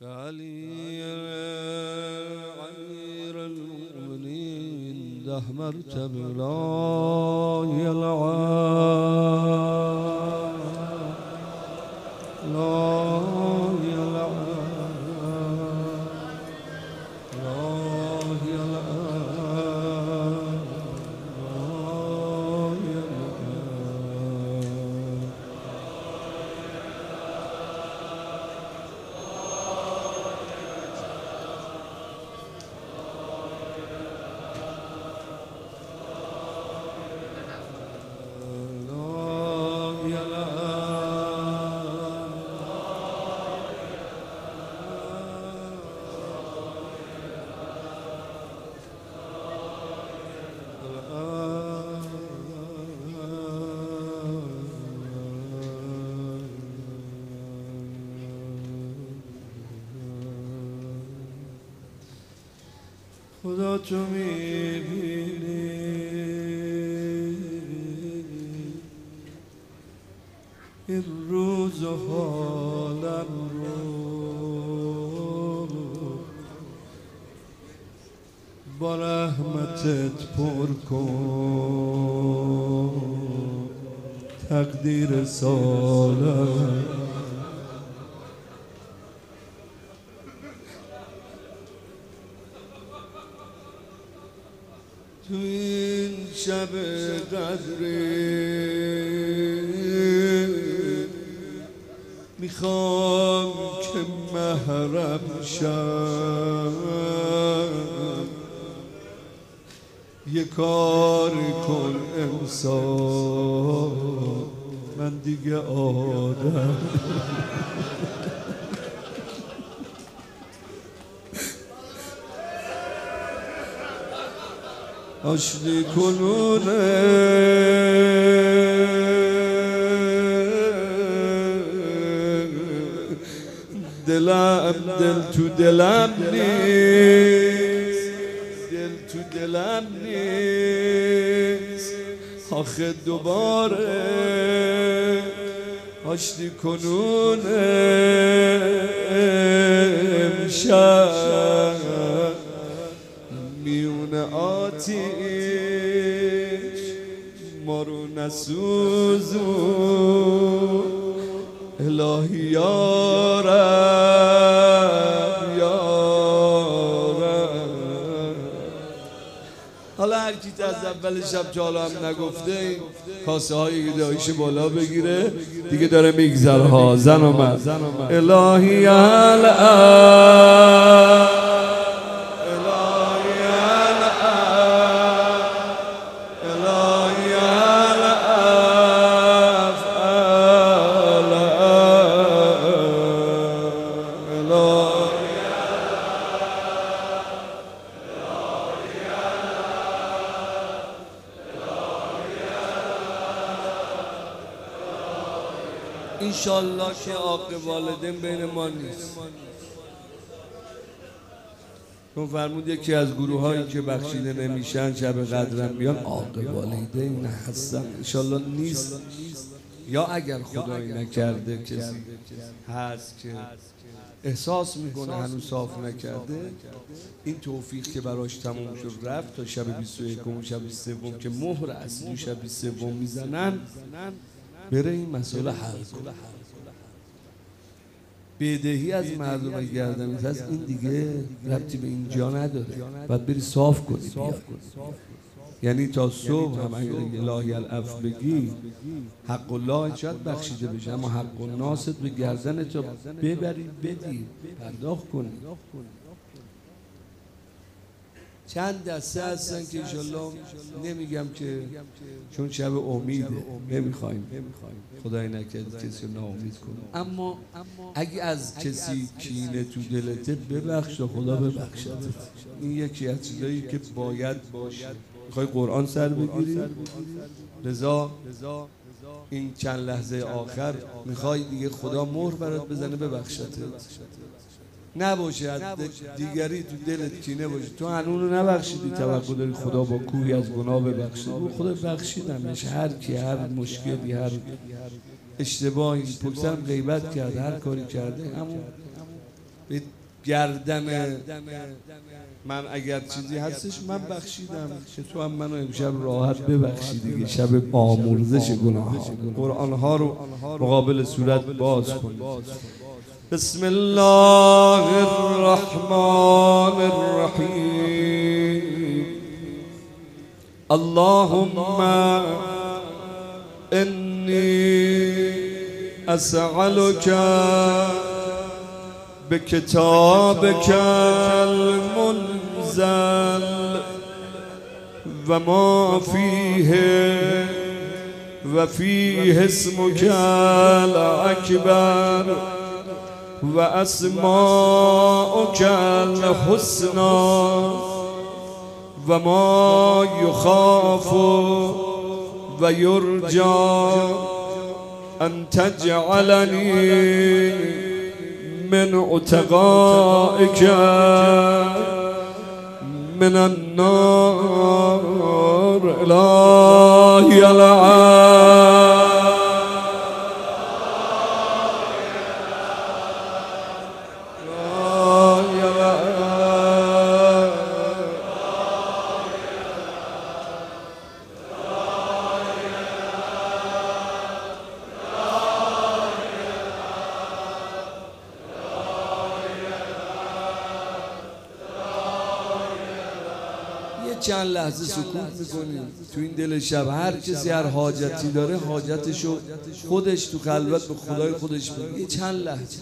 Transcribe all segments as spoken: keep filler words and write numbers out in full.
علي أمير المؤمنين دهمرت بلاي العالم لاي العالم لاي العالم لاي العالم خدا تو میبینی این روز و حالم رو با رحمتت پر کن تقدیر سالم تو این شب قدری میخوام که محرم شم یه کار کن انسان من دیگه آدم آشتی کنونه دلم دل تو دلم نیست دل تو دلم نیست آخه دوباره آشتی کنونه امشب میون آتیش ما رو نسوزون الهی یارم یارم. حالا هر کی از اول شب تا حالا هم نگفته کاسه های دایش بالا بگیره دیگه داره میگذره ها زن و مرد. الهی الان انشالله که عاق والدین بین ما نیست. چون فرمود یکی از گروه هایی که بخشیده نمیشن شب قدرم بیان عاق والدین هستن. انشالله نیست، یا اگر خدایی نکرده کسی هست که احساس میکنه هنوز صاف نکرده این توفیق که براش تموم شد رفت تا شب بیست و یکم و شب بیست و سوم که مهر اصلی شب بیست و سوم میزنن بره این مسئله حل کنه. بدهی از مردم گردنت هست این دیگه ربطی به اینجا نداره، باید بری صاف کنی بیا. یعنی تا صبح هم اگر الهی العفو بگی حق الله شاید بخشیده بشه، اما حق الناست به گردنت ببری بدی پرداخت کنی. چند دسته هستن که انشالله نمیگم که چون شب امیده نمیخوایم خدای نکرده کسی رو ناامید کنیم، اما اگه از کسی کینه تو دلته ببخش تا خدا ببخشد. این یکی از چیزایی که باید باشه. میخوای قرآن سر بگیری لذا این چند لحظه آخر میخوای دیگه خدا مهر برات بزنه ببخشتت، نباشه دیگری تو دلت کینه باشه. تو هنونو نبخشیدی توقع داری خدا با کوهی از گناه ببخشه. خدا بخشیدمش، هر کی هر مشکلی هر اشتباهی پشتم غیبت کرده هر کاری کرده همون به گردن من اگر چیزی هستش من بخشیدم که تو هم منو امشب راحت ببخشی دیگه. شب آمرزش گناه ها، قرآن ها رو مقابل صورت باز کن. بسم الله الرحمن الرحیم. اللهم انی اسألک بکتابک المنزل و ما فیه و فیه اسمک الاکبر و اسماؤک الحسنی و ما یخاف و یرجى ان تجعلنی من عتقائك من النار. إلهي العالم چند لحظه سکوت میکنیم تو این دل شب. هر کسی هر حاجتی داره حاجتشو خودش تو خلوت به خدای خودش بگه. یه چند لحظه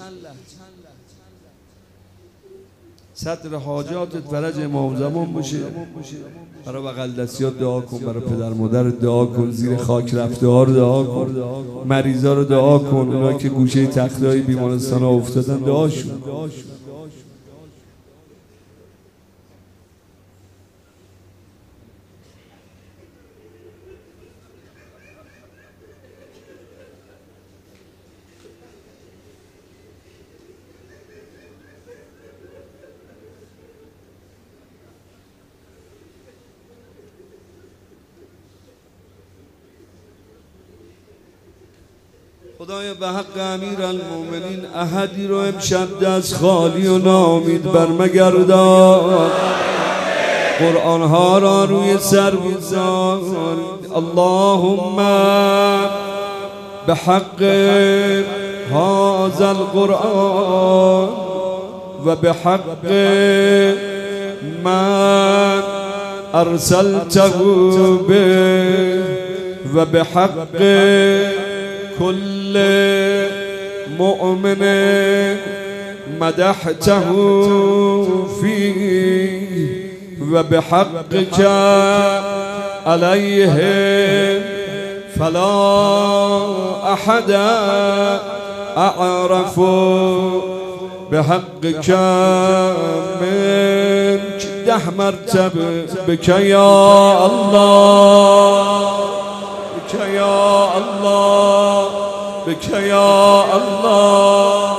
صدر حاجاتت فرج امام زمان باشه. برای بغل دستیات دعا کن، برای پدر مادر دعا کن، زیر خاک رفته ها رو دعا کن، مریضا رو دعا کن، اونا که گوشه تختای بیمارستان ها افتادن دعاشون. خدایا به حق امیرالمومنین احدی رو امشب دست خالی و ناامید برمگردان. قرآن ها را روی سر بگذار. اللهم به حق هذا القرآن و به حق من ارسلته به و به حق كل مؤمن مدحته فيه و بحقك عليه فلا أحد أعرف بحقك منك. ده مرتبة بك يا الله، بك يا الله، بك يا الله.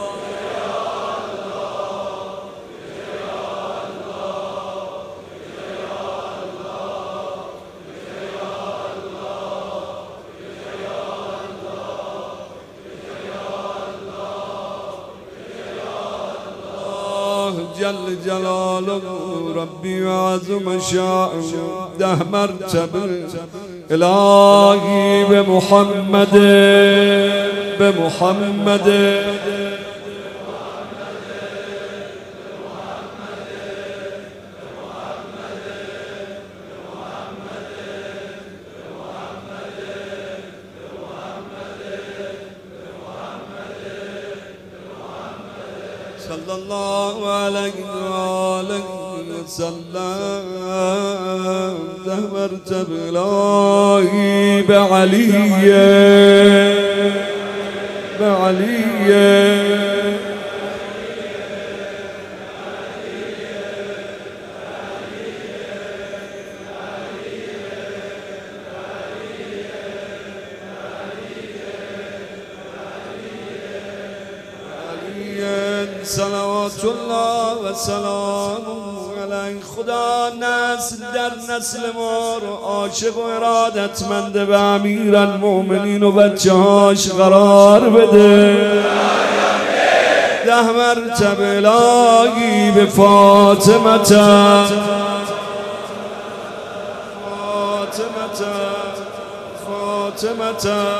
جل جلاله ربي وعظم شأنه. ده مرتبة إلهي بمحمد بمحمد صلى الله عليه وآله وسلم. ده مرتبة إلهي بعلية بعلية صلوات الله و سلام علیه. خدا نسل در نسل ما رو عاشق و ارادتمند به امیرالمومنین و بچه هاش قرار بده. ده مرتبه الهی به فاطمه فاطمه فاطمه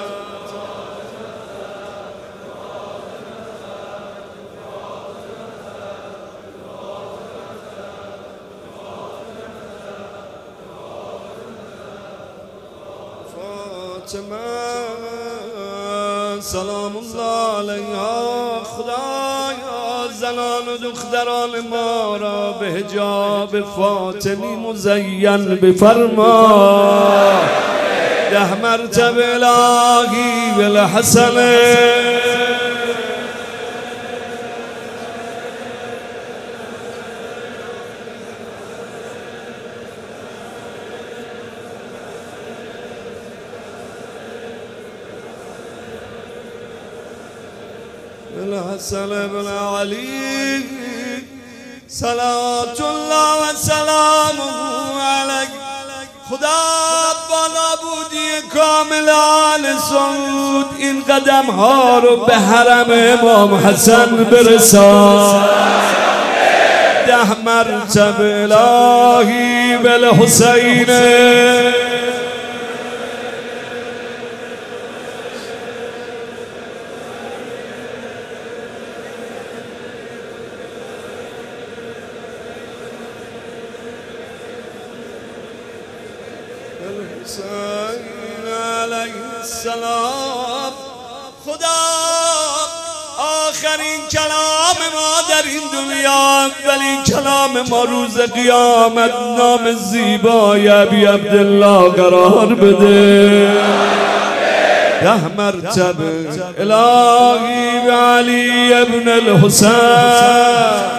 سلام الله علیها. خدایا زنان و دختران ما را به حجاب فاطمی مزین بفرما. ده مرتبه الهی بالحسن الحسن بن علي صلوات الله و سلامه علیه. خدا با نابودی کامل آل سعود این قدم ها رو به حرم امام حسن برسان. ده مرتبه الهی بالحسین حسین علیه السلام. خدا آخرین کلام ما در این دنیا ولی کلام ما روز قیامت نام زیبای ابی عبدالله قرار بده. ده مرتبه الهی به علی ابن الحسین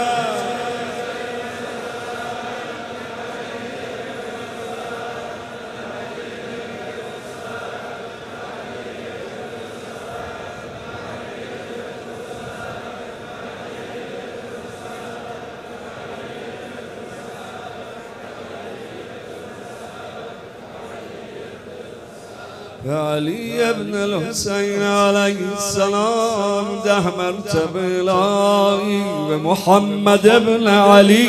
علی ابن الحسین علیه السلام. ده مرتبه الهی به محمد ابن علی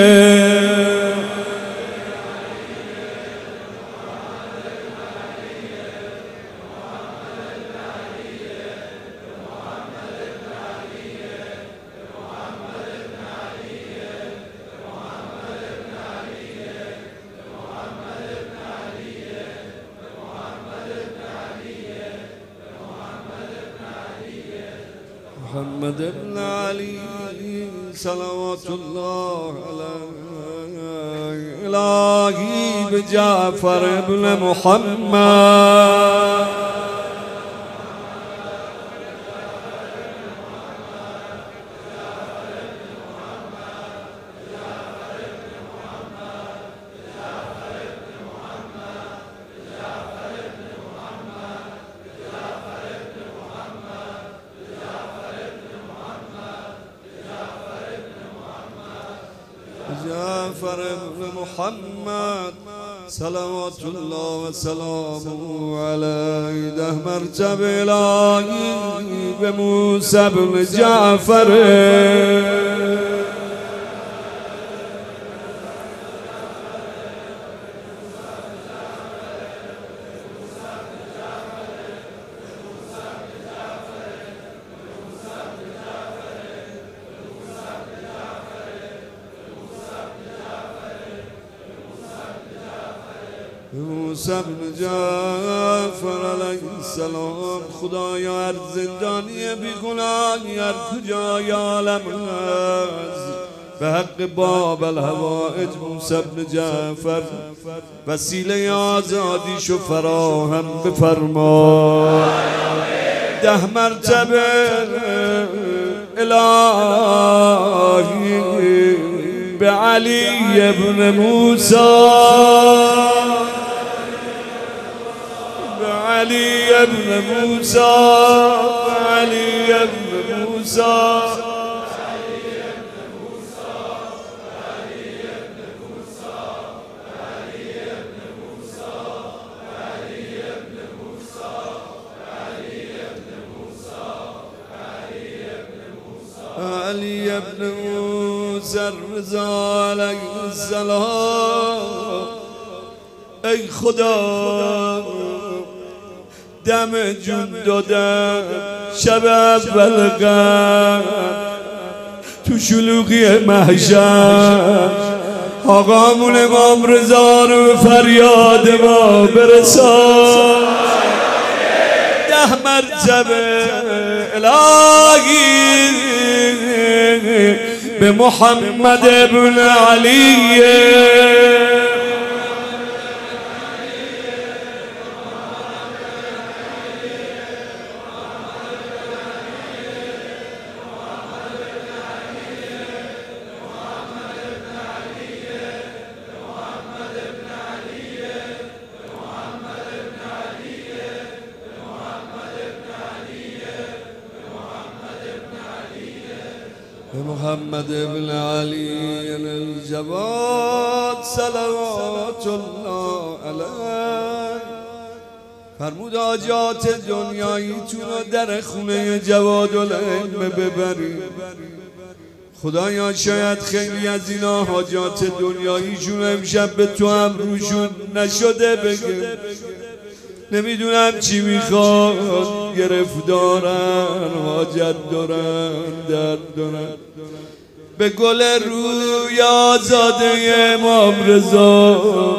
محمد ابن علی صلوات الله علیه. الهی به جعفر ابن محمد جعفر ابن محمد صلوات الله و سلامه علیه. ده مرتبه الهی به موسی ابن جعفر موسی بن جعفر علیه السلام. خدایا هر زندانی بی گناهی هر کجای عالم هست به حق باب الحوائج موسی بن جعفر وسیله آزادیشو فراهم بفرما. ده مرتبه الهی به علی ابن موسی علی ابن موسی علی ابن موسی علی ابن موسی الرضا علیه السلام. ای خدا دم جون دادم شب اول قبل تو شلوغی محشر آقامون امام رضا رو فریاد ما برسان. ده مرتبه الهی به محمد ابن علی محمد ابن علي الجواد صلوات الله علیه. فرمود حاجات دنیاییتون رو در خونه جوادالعلم ببرید. خدایا شاید خیلی از اینا حاجات دنیاییشون امشب به تو هم روشون نشده بگه نمیدونم چی میخواد، گرفتارن، حاجت دارن، درد دارن. به گل روی آزاده امام رضا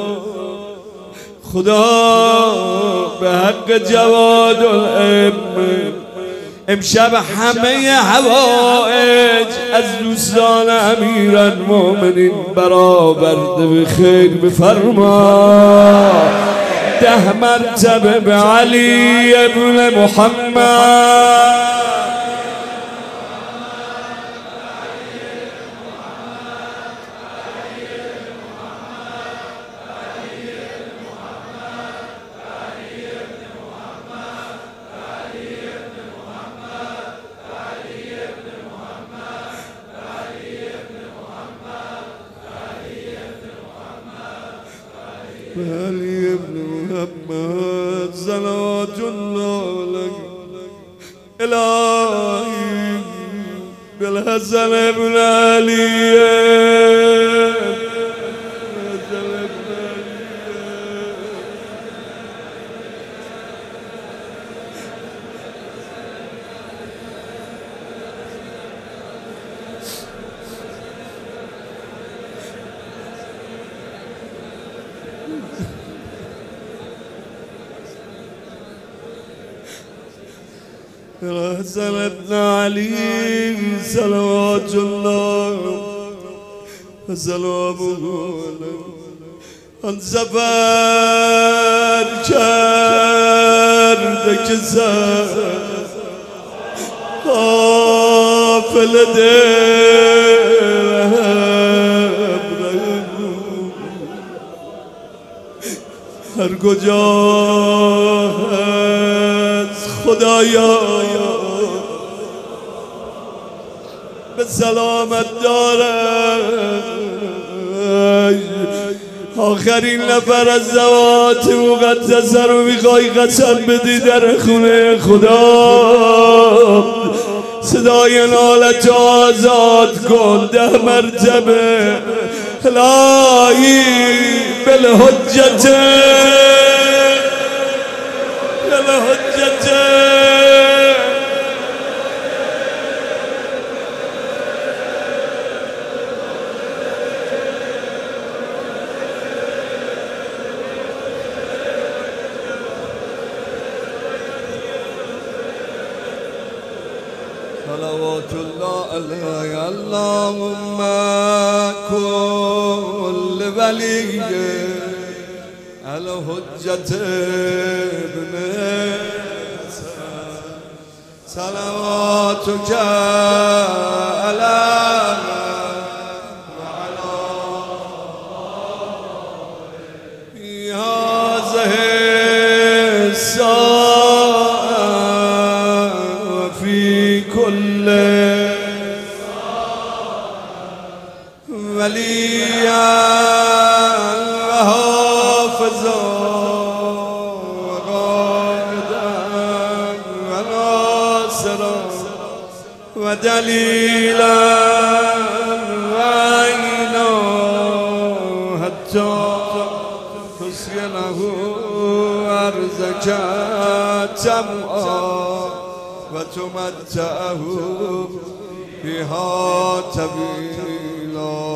خدا به حق جوادالعلم امشب همه حوائج از دوستان امیرالمومنین برآورده به خیر بفرما. ده مرتبه به علی ابن محمد علی ابن محمد صلوات الله علیه. الهی بالحسن ابن علی الحسن ابن علي صلوات الله وسلامه آن سفر کرده که سر غافل دل هر کجا هست خدایا به سلامت دارد. آخرین نفر از ذوات مقدسه رو میخوای قسم بدی در خونه خدا صدای نالت آزاد کن. ده مرتبه الهی بالحجت بالحجت صلوات الله علیه. اللهم كل ولي الحجة ابن صلواتك على وعلى في هذه الساعة وفي كل وليا وحافظا وقائدا وناصرا دلیلا عینا حتی تسکنه ارضک طمعا و تمتعه بها طویلا.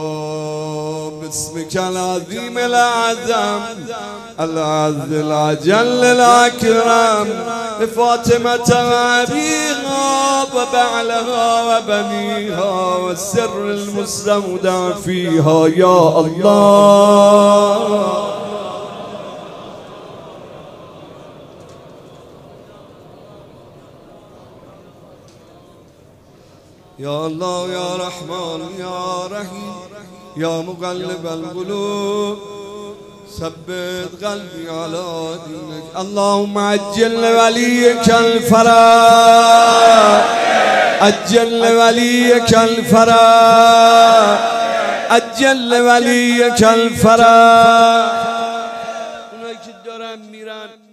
باسمك العظيم الأعظم العز العجل الأكرم بفاطمة وأبيها وبعلها وبنيها والسر المستودع فيها يا الله. يا الله يا رحمن يا رحيم يا مقلب القلوب ثبت قلبي على دينك. اللهم عجل لوليك الفرج عجل لوليك الفرج عجل لوليك الفرج. اونایی که دارن میرن